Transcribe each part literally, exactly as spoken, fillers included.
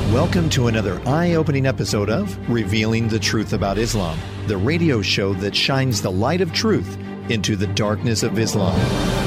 Welcome to another eye-opening episode of Revealing the Truth About Islam, the radio show that shines the light of truth into the darkness of Islam.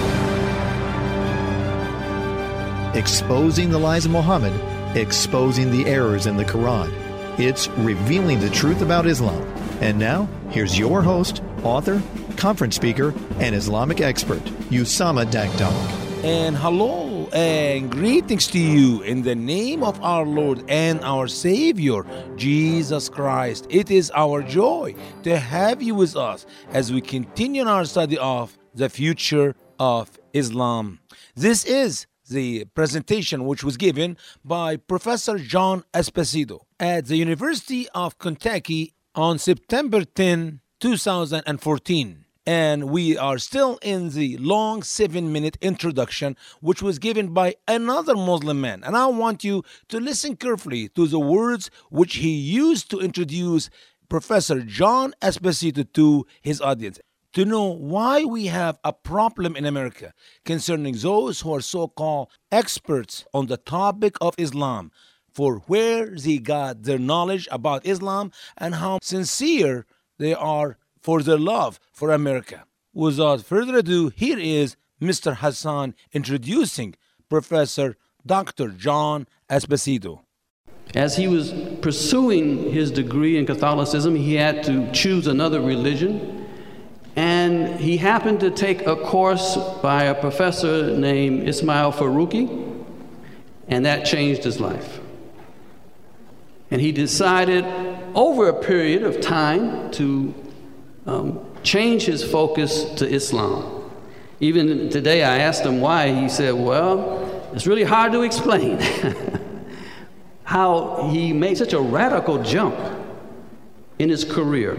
Exposing the lies of Muhammad, exposing the errors in the Quran. It's Revealing the Truth About Islam. And now, here's your host, author, conference speaker, and Islamic expert, Usama Dakdok. And hello and greetings to you in the name of our Lord and our Savior, Jesus Christ. It is our joy to have you with us as we continue our study of the future of Islam. This is the presentation which was given by Professor John Esposito at the University of Kentucky on September tenth, two thousand fourteen. And we are still in the long seven-minute introduction, which was given by another Muslim man. And I want you to listen carefully to the words which he used to introduce Professor John Esposito to his audience, to know why we have a problem in America concerning those who are so-called experts on the topic of Islam, for where they got their knowledge about Islam and how sincere they are for their love for America. Without further ado, here is Mister Hassan introducing Professor Doctor John Esposito. As he was pursuing his degree in Catholicism, he had to choose another religion, and he happened to take a course by a professor named Ismail Faruqi, and that changed his life. And he decided over a period of time to Um, change his focus to Islam. Even today I asked him why. He said, well, it's really hard to explain how he made such a radical jump in his career.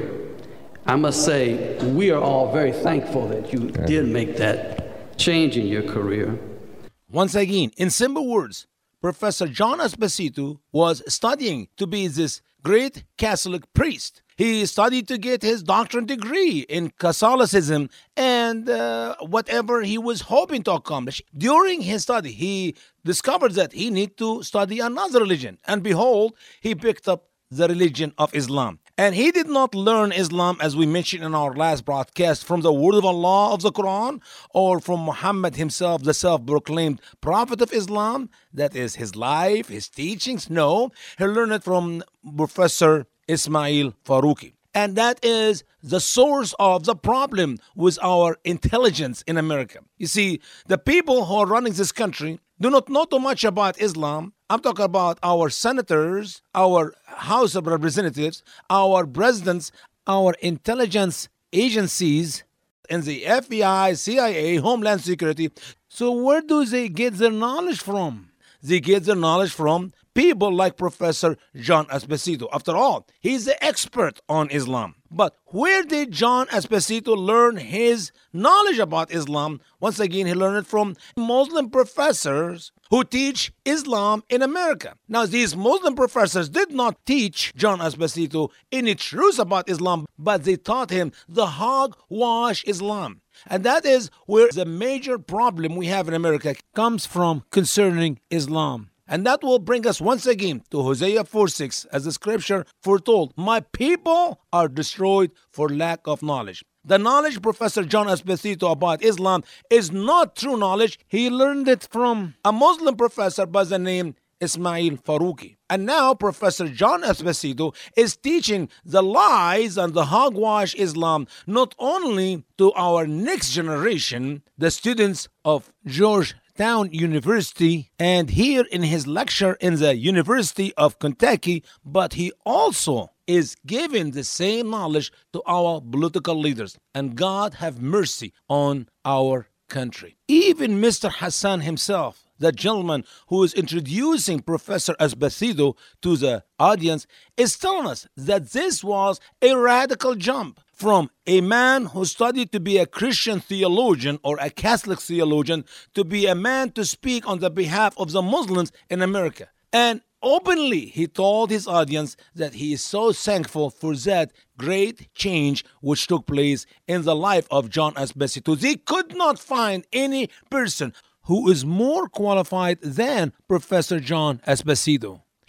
I must say, we are all very thankful that you did make that change in your career. Once again, in simple words, Professor John Esposito was studying to be this great Catholic priest. He studied to get his doctorate degree in Catholicism and uh, whatever he was hoping to accomplish. During his study, he discovered that he needed to study another religion. And behold, he picked up the religion of Islam. And he did not learn Islam, as we mentioned in our last broadcast, from the word of Allah of the Quran or from Muhammad himself, the self-proclaimed prophet of Islam. That is his life, his teachings. No, he learned it from Professor Ismail Faruqi. And that is the source of the problem with our intelligence in America. You see, the people who are running this country do not know too much about Islam. I'm talking about our senators, our House of Representatives, our presidents, our intelligence agencies, and the F B I, C I A, Homeland Security. So where do they get their knowledge from? They get their knowledge from people like Professor John Esposito. After all, he's the expert on Islam. But where did John Esposito learn his knowledge about Islam? Once again, he learned it from Muslim professors who teach Islam in America. Now, these Muslim professors did not teach John Esposito any truth about Islam, but they taught him the hogwash Islam. And that is where the major problem we have in America comes from concerning Islam. And that will bring us once again to Hosea four six, as the scripture foretold, my people are destroyed for lack of knowledge. The knowledge Professor John Esposito about Islam is not true knowledge. He learned it from a Muslim professor by the name Ismail Faruqi. And now Professor John Esposito is teaching the lies and the hogwash Islam not only to our next generation, the students of Georgetown University, and here in his lecture in the University of Kentucky, but he also is giving the same knowledge to our political leaders. And God have mercy on our country. Even Mister Hassan himself, the gentleman who is introducing Professor Esposito to the audience, is telling us that this was a radical jump from a man who studied to be a Christian theologian or a Catholic theologian to be a man to speak on the behalf of the Muslims in America. And openly, he told his audience that he is so thankful for that great change which took place in the life of John Esposito. They could not find any person who is more qualified than Professor John Esposito.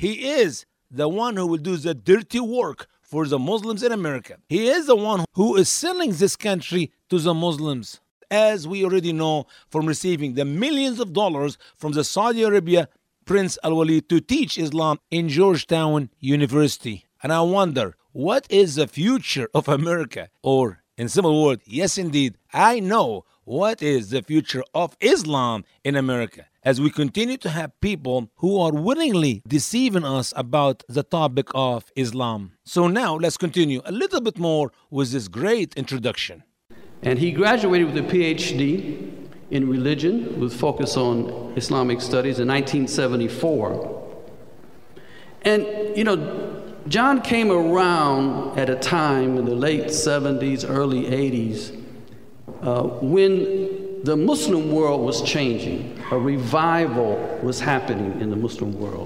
He is the one who will do the dirty work for the Muslims in America. He is the one who is selling this country to the Muslims, as we already know from receiving the millions of dollars from the Saudi Arabia Prince Al-Walid to teach Islam in Georgetown University. And I wonder, what is the future of America? Or, in simple words, yes indeed, I know what is the future of Islam in America, as we continue to have people who are willingly deceiving us about the topic of Islam. So now let's continue a little bit more with this great introduction. And he graduated with a P H D in religion with focus on Islamic studies in nineteen seventy-four. And, you know, John came around at a time in the late seventies, early eighties, uh, when the Muslim world was changing. A revival was happening in the Muslim world.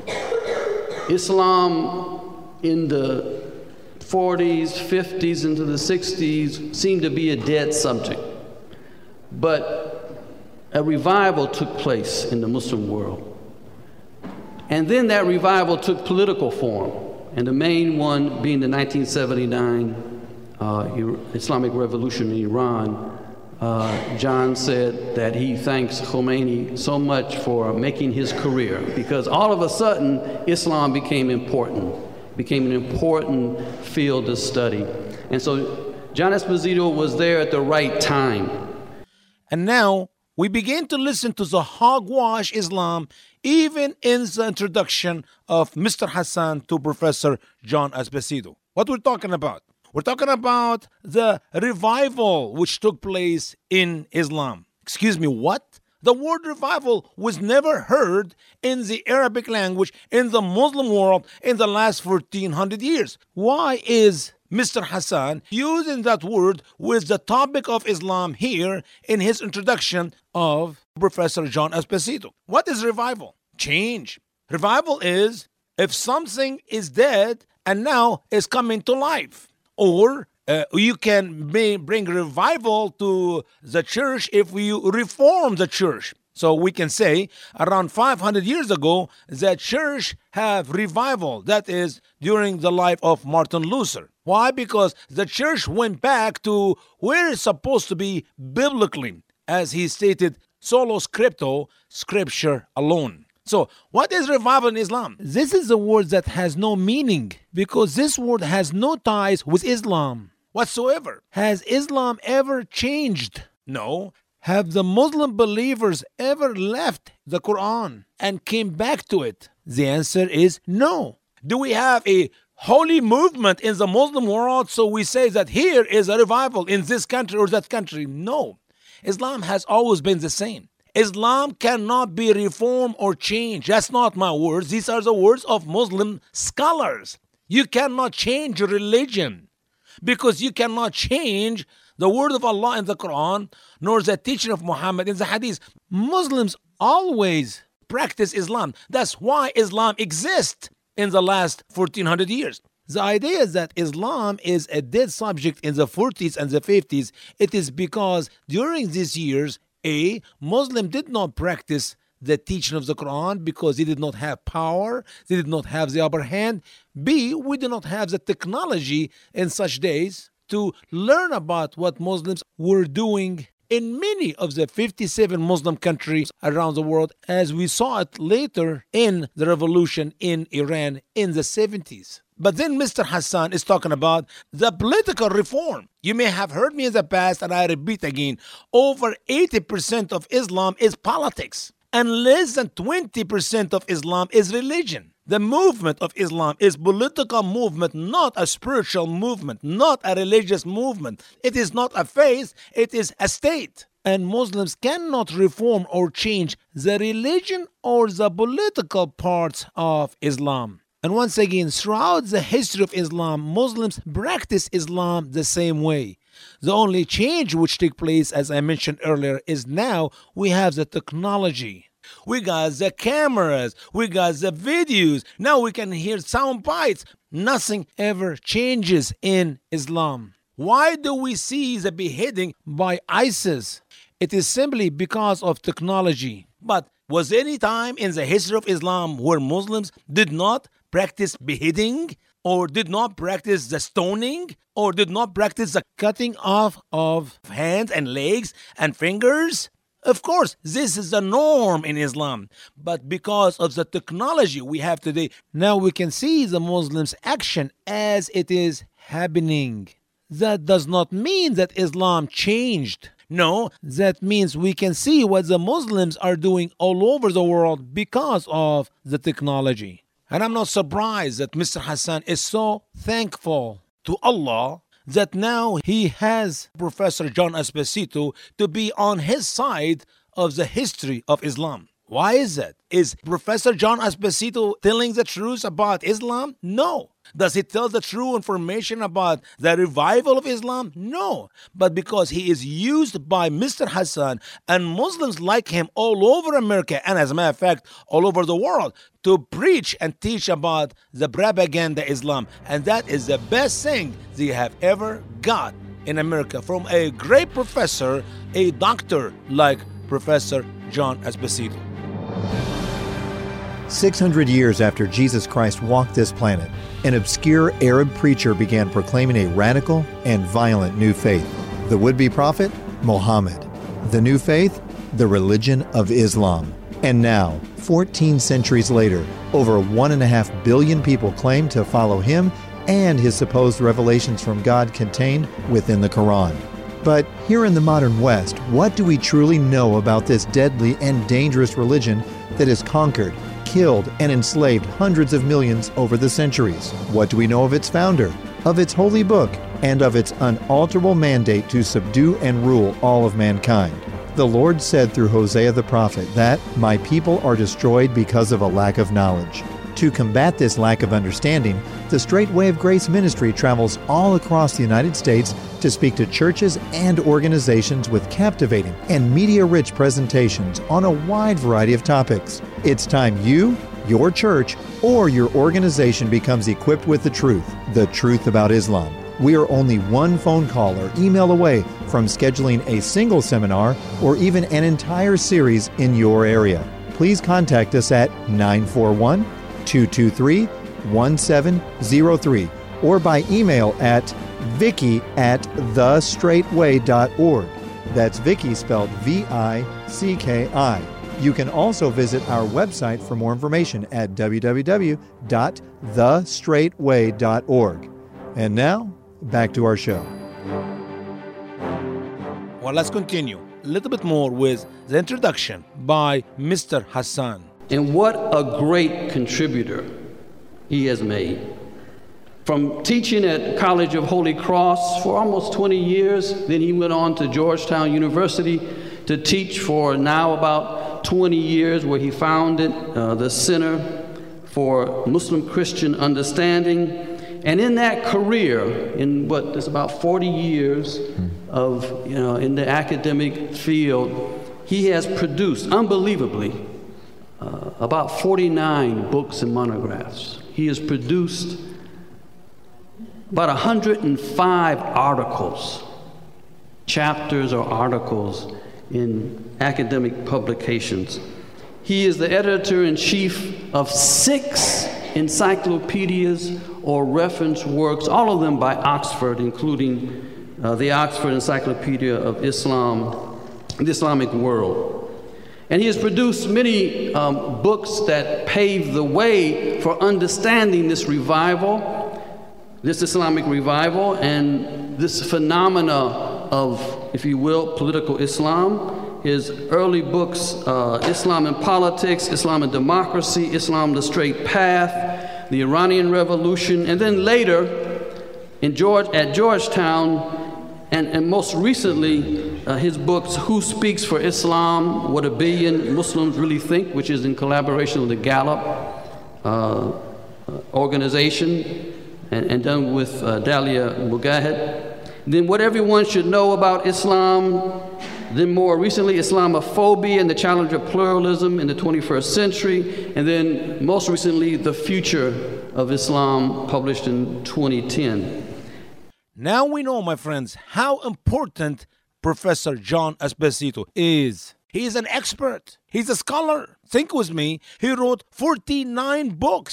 Islam in the forties, fifties, into the sixties seemed to be a dead subject. But a revival took place in the Muslim world. And then that revival took political form, and the main one being the nineteen seventy-nine uh, Islamic Revolution in Iran. Uh, John said that he thanks Khomeini so much for making his career, because all of a sudden Islam became important, became an important field of study. And so John Esposito was there at the right time. And now we begin to listen to the hogwash Islam, even in the introduction of Mister Hassan to Professor John Esposito. What we're talking about? We're talking about the revival which took place in Islam. Excuse me, what? The word revival was never heard in the Arabic language in the Muslim world in the last fourteen hundred years. Why is Mister Hassan using that word with the topic of Islam here in his introduction of Professor John Esposito? What is revival? Change. Revival is if something is dead and now is coming to life. Or uh, you can bring revival to the church if you reform the church. So we can say around five hundred years ago, the church have revival. That is during the life of Martin Luther. Why? Because the church went back to where it's supposed to be biblically, as he stated, solo scripto, scripture alone. So, what is revival in Islam? This is a word that has no meaning, because this word has no ties with Islam whatsoever. Has Islam ever changed? No. Have the Muslim believers ever left the Quran and came back to it? The answer is no. Do we have a holy movement in the Muslim world so we say that here is a revival in this country or that country? No. Islam has always been the same. Islam cannot be reformed or changed. That's not my words. These are the words of Muslim scholars. You cannot change your religion because you cannot change the word of Allah in the Quran, nor the teaching of Muhammad in the Hadith. Muslims always practice Islam. That's why Islam exists in the last fourteen hundred years. The idea is that Islam is a dead subject in the forties and the fifties. It is because during these years, A, Muslim did not practice the teaching of the Quran because they did not have power, they did not have the upper hand. B, we do not have the technology in such days to learn about what Muslims were doing in many of the fifty-seven Muslim countries around the world, as we saw it later in the revolution in Iran in the seventies. But then Mister Hassan is talking about the political reform. You may have heard me in the past, and I repeat again, over eighty percent of Islam is politics, and less than twenty percent of Islam is religion. The movement of Islam is political movement, not a spiritual movement, not a religious movement. It is not a faith, it is a state. And Muslims cannot reform or change the religion or the political parts of Islam. And once again, throughout the history of Islam, Muslims practice Islam the same way. The only change which took place, as I mentioned earlier, is now we have the technology. We got the cameras, we got the videos. Now we can hear sound bites. Nothing ever changes in Islam. Why do we see the beheading by ISIS? It is simply because of technology. But was any time in the history of Islam where Muslims did not practice beheading, or did not practice the stoning, or did not practice the cutting off of hands and legs and fingers? Of course, this is the norm in Islam. But because of the technology we have today, now we can see the Muslims' action as it is happening. That does not mean that Islam changed. No, that means we can see what the Muslims are doing all over the world because of the technology. And I'm not surprised that Mister Hassan is so thankful to Allah that now he has Professor John Esposito to be on his side of the history of Islam. Why is that? Is Professor John Esposito telling the truth about Islam? No. Does he tell the true information about the revival of Islam? No. But because he is used by Mister Hassan and Muslims like him all over America, and as a matter of fact, all over the world, to preach and teach about the propaganda Islam. And that is the best thing they have ever got in America from a great professor, a doctor like Professor John Esposito. six hundred years after Jesus Christ walked this planet, an obscure Arab preacher began proclaiming a radical and violent new faith. The would-be prophet, Muhammad. The new faith, the religion of Islam. And now, fourteen centuries later, over one and a half billion people claim to follow him and his supposed revelations from God contained within the Quran. But here in the modern West, what do we truly know about this deadly and dangerous religion that has conquered, killed, and enslaved hundreds of millions over the centuries? What do we know of its founder, of its holy book, and of its unalterable mandate to subdue and rule all of mankind? The Lord said through Hosea the prophet that, "My people are destroyed because of a lack of knowledge." To combat this lack of understanding, the Straight Way of Grace ministry travels all across the United States to speak to churches and organizations with captivating and media-rich presentations on a wide variety of topics. It's time you, your church, or your organization becomes equipped with the truth, the truth about Islam. We are only one phone call or email away from scheduling a single seminar or even an entire series in your area. Please contact us at nine four one, two two three, one seven zero three or by email at vicky at the straight way dot org. That's Vicky spelled V I C K I. You can also visit our website for more information at w w w dot the straight way dot org. And now, back to our show. Well, let's continue a little bit more with the introduction by Mister Hassan. And what a great contributor he has made. From teaching at College of Holy Cross for almost twenty years, then he went on to Georgetown University to teach for now about twenty years, where he founded uh, the Center for Muslim Christian Understanding. And in that career, in what is about forty years of, you know, in the academic field, he has produced, unbelievably, uh, about forty-nine books and monographs. He has produced about one hundred five articles, chapters or articles in academic publications. He is the editor-in-chief of six encyclopedias or reference works, all of them by Oxford, including uh, the Oxford Encyclopedia of Islam, the Islamic World. And he has produced many um, books that pave the way for understanding this revival, this Islamic revival, and this phenomena of, if you will, political Islam. His early books, uh, Islam and Politics, Islam and Democracy, Islam the Straight Path, the Iranian Revolution, and then later in George, at Georgetown, and, and most recently, uh, his books, Who Speaks for Islam? What a Billion Muslims Really Think, which is in collaboration with the Gallup uh, organization, and, and done with uh, Dalia Mugahed. Then What Everyone Should Know About Islam. Then more recently, Islamophobia and the Challenge of Pluralism in the twenty-first century. And then most recently, The Future of Islam, published in twenty ten. Now we know, my friends, how important Professor John Esposito is. He is an expert. He's a scholar. Think with me, he wrote forty-nine books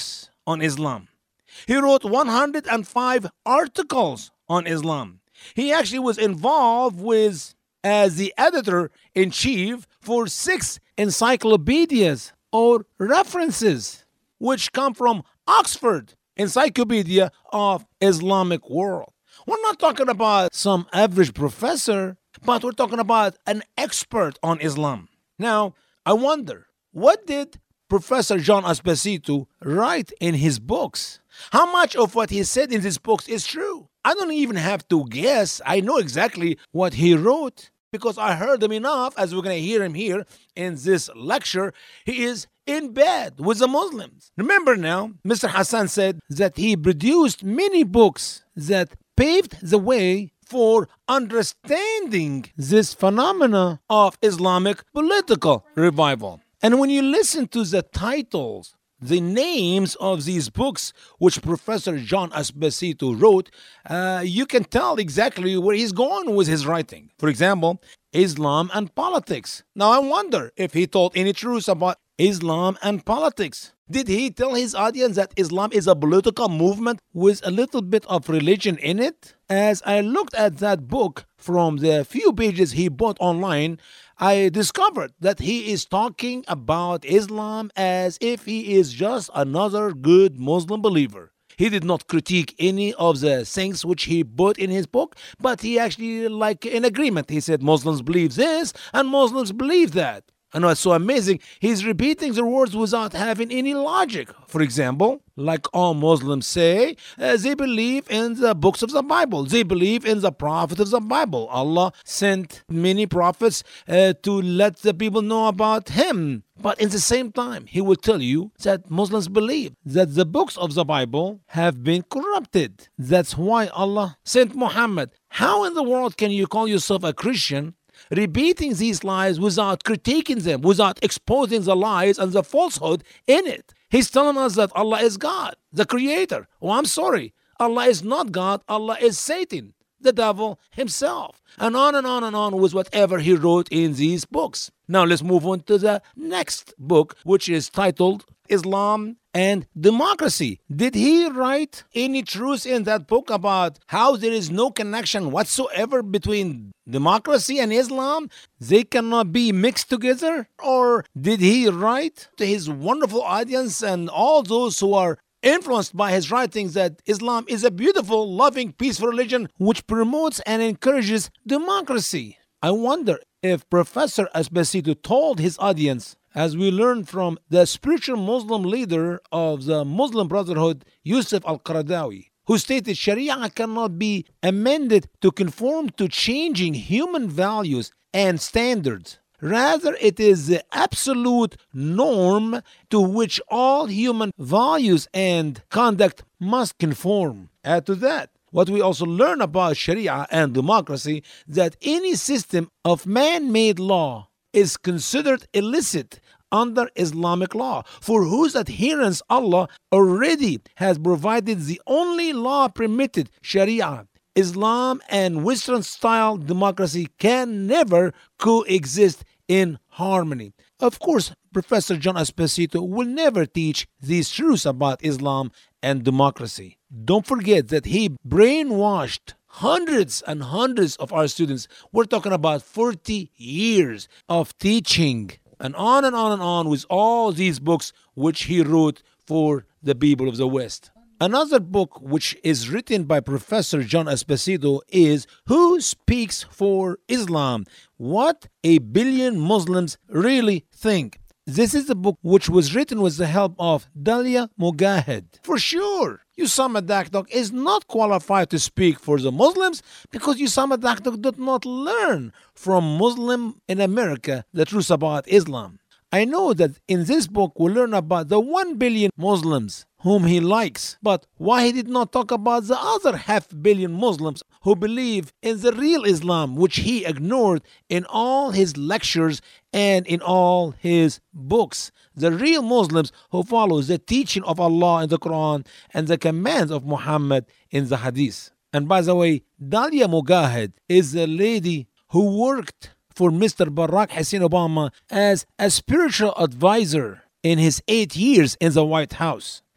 on Islam. He wrote one hundred five articles on Islam. He actually was involved with as the editor-in-chief for six encyclopedias or references, which come from Oxford Encyclopedia of Islamic World. We're not talking about some average professor, but we're talking about an expert on Islam. Now, I wonder, what did Professor John Esposito write in his books? How much of what he said in his books is true? I don't even have to guess. I know exactly what he wrote because I heard him enough, as we're going to hear him here in this lecture. He is in bed with the Muslims. Remember now, Mister Hassan said that he produced many books that paved the way for understanding this phenomena of Islamic political revival. And when you listen to the titles, the names of these books which Professor John Esposito wrote, uh, you can tell exactly where he's going with his writing. For example, Islam and Politics. Now I wonder if he told any truths about Islam and politics. Did he tell his audience that Islam is a political movement with a little bit of religion in it? As I looked at that book from the few pages he bought online, I discovered that he is talking about Islam as if he is just another good Muslim believer. He did not critique any of the things which he put in his book, but he actually, like in agreement, he said Muslims believe this and Muslims believe that. I know it's so amazing. He's repeating the words without having any logic. For example, like all Muslims say, uh, they believe in the books of the Bible. They believe in the prophets of the Bible. Allah sent many prophets uh, to let the people know about Him. But in the same time, he will tell you that Muslims believe that the books of the Bible have been corrupted. That's why Allah sent Muhammad. How in the world can you call yourself a Christian repeating these lies without critiquing them, without exposing the lies and the falsehood in it? He's telling us that Allah is God, the creator. Oh, I'm sorry. Allah is not God. Allah is Satan, the devil himself. And on and on and on with whatever he wrote in these books. Now let's move on to the next book, which is titled Islam and Democracy. Did he write any truth in that book about how there is no connection whatsoever between democracy and Islam? They cannot be mixed together? Or did he write to his wonderful audience and all those who are influenced by his writings that Islam is a beautiful, loving, peaceful religion which promotes and encourages democracy? I wonder if Professor Esposito told his audience, as we learn from the spiritual Muslim leader of the Muslim Brotherhood, Yusuf al-Qaradawi, who stated Sharia cannot be amended to conform to changing human values and standards. Rather, it is the absolute norm to which all human values and conduct must conform. Add to that, what we also learn about Sharia and democracy, that any system of man-made law is considered illicit under Islamic law, for whose adherence Allah already has provided the only law permitted, Sharia. Islam and Western-style democracy can never coexist in harmony. Of course, Professor John Esposito will never teach these truths about Islam and democracy. Don't forget that he brainwashed hundreds and hundreds of our students. We're talking about forty years of teaching, and on and on and on with all these books which he wrote for the people of the West. Another book which is written by Professor John Esposito is Who Speaks for Islam? What a Billion Muslims Really Think. This is a book which was written with the help of Dalia Mogahed. For sure, Usama Dakdok is not qualified to speak for the Muslims because Usama Dakdok did not learn from Muslim in America the truth about Islam. I know that in this book we learn about the one billion Muslims whom he likes, but why he did not talk about the other half billion Muslims who believe in the real Islam, which he ignored in all his lectures and in all his books. The real Muslims who follow the teaching of Allah in the Quran and the commands of Muhammad in the Hadith. And by the way, Dalia Mogahed is the lady who worked for Mister Barack Hussein Obama as a spiritual advisor in his eight years in the White House.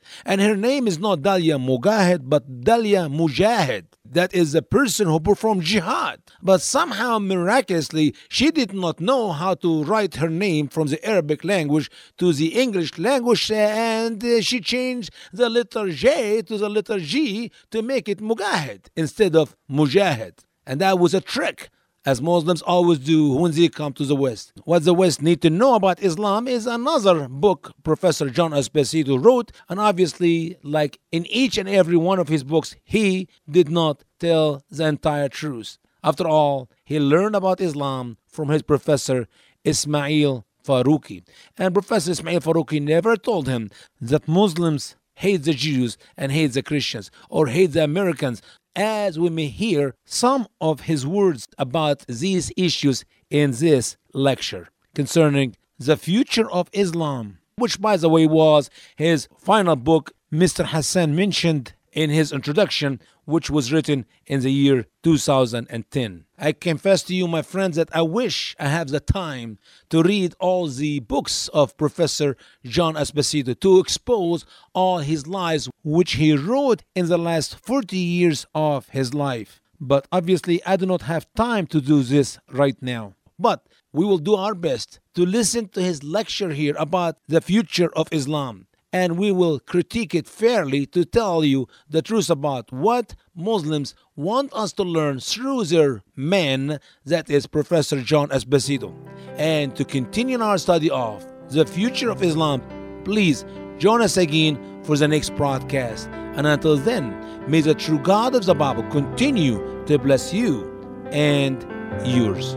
And her name is not Dalia Mujahid, but Dalia Mujahid. That is a person who performed jihad. But somehow, miraculously, she did not know how to write her name from the Arabic language to the English language, and she changed the letter J to the letter G to make it Mujahid instead of Mujahid. And that was a trick, as Muslims always do when they come to the West. What the West need to know about Islam is another book Professor John Esposito wrote, and obviously, like in each and every one of his books, he did not tell the entire truth. After all, he learned about Islam from his professor Ismail Faruqi. And Professor Ismail Faruqi never told him that Muslims hate the Jews and hate the Christians or hate the Americans, as we may hear some of his words about these issues in this lecture concerning the future of Islam, which, by the way, was his final book, Mister Hassan mentioned in his introduction, which was written in the year two thousand ten. I confess to you, my friends, that I wish I have the time to read all the books of Professor John Esposito to expose all his lies which he wrote in the last forty years of his life. But obviously, I do not have time to do this right now. But we will do our best to listen to his lecture here about the future of Islam. And we will critique it fairly to tell you the truth about what Muslims want us to learn through their man, that is Professor John Esposito. And to continue our study of the future of Islam, please join us again for the next broadcast. And until then, may the true God of the Bible continue to bless you and yours.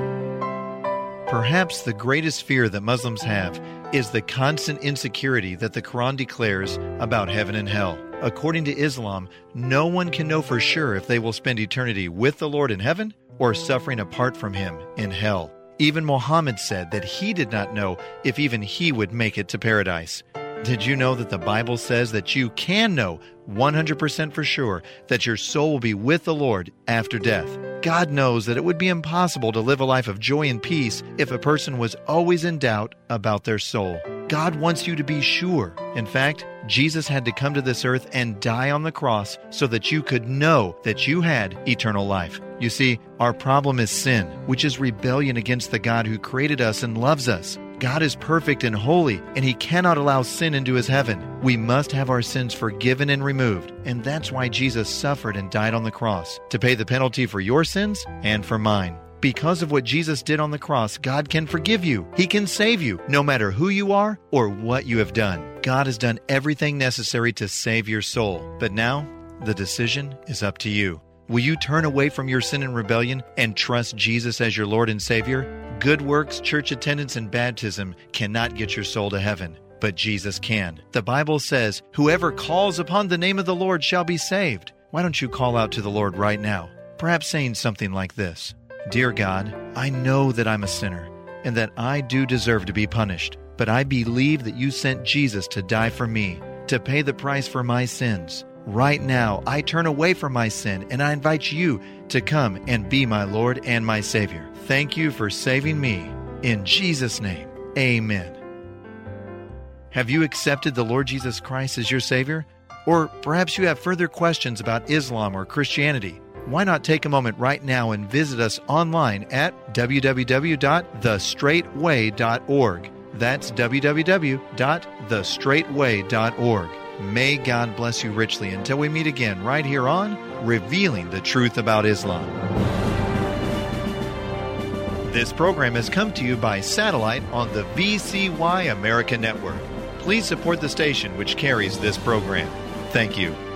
Perhaps the greatest fear that Muslims have is the constant insecurity that the Quran declares about heaven and hell. According to Islam, no one can know for sure if they will spend eternity with the Lord in heaven or suffering apart from Him in hell. Even Muhammad said that he did not know if even he would make it to paradise. Did you know that the Bible says that you can know one hundred percent for sure that your soul will be with the Lord after death? God knows that it would be impossible to live a life of joy and peace if a person was always in doubt about their soul. God wants you to be sure. In fact, Jesus had to come to this earth and die on the cross so that you could know that you had eternal life. You see, our problem is sin, which is rebellion against the God who created us and loves us. God is perfect and holy, and He cannot allow sin into His heaven. We must have our sins forgiven and removed, and that's why Jesus suffered and died on the cross, to pay the penalty for your sins and for mine. Because of what Jesus did on the cross, God can forgive you. He can save you, no matter who you are or what you have done. God has done everything necessary to save your soul. But now, the decision is up to you. Will you turn away from your sin and rebellion and trust Jesus as your Lord and Savior? Good works, church attendance, and baptism cannot get your soul to heaven, but Jesus can. The Bible says, "Whoever calls upon the name of the Lord shall be saved." Why don't you call out to the Lord right now? Perhaps saying something like this: Dear God, I know that I'm a sinner and that I do deserve to be punished, but I believe that you sent Jesus to die for me, to pay the price for my sins. Right now, I turn away from my sin and I invite you to come and be my Lord and my Savior. Thank you for saving me. In Jesus' name, amen. Have you accepted the Lord Jesus Christ as your Savior? Or perhaps you have further questions about Islam or Christianity. Why not take a moment right now and visit us online at w w w dot the straight way dot org. That's w w w dot the straight way dot org. May God bless you richly until we meet again right here on Revealing the Truth About Islam. This program has come to you by satellite on the V C Y America Network. Please support the station which carries this program. Thank you.